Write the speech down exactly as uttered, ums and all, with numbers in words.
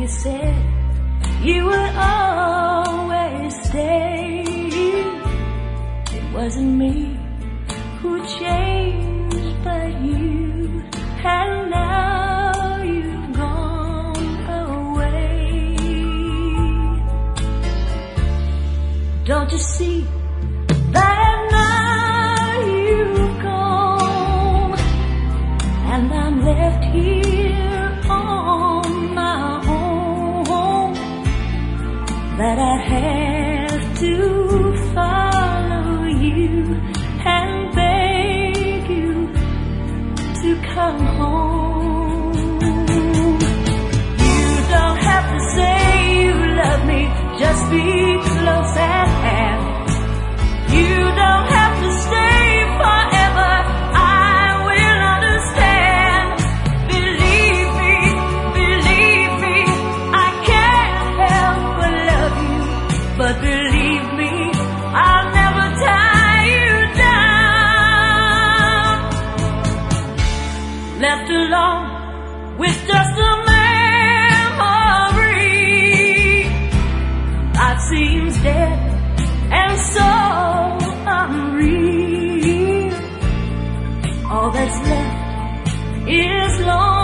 you said you would always stay. It wasn't me who changed, but you. And now you've gone away. Don't you see that now you've gone, and I'm left here on my own, that I have to follow you and beg you to come home. You don't have to say you love me, just be close at hand. You don't have to stay forever, I will understand. Believe me, believe me, I can't help but love you. But believe me, I'll never tie you down. Left alone with just a memory, life seems dead and so unreal. All that's left is lonely.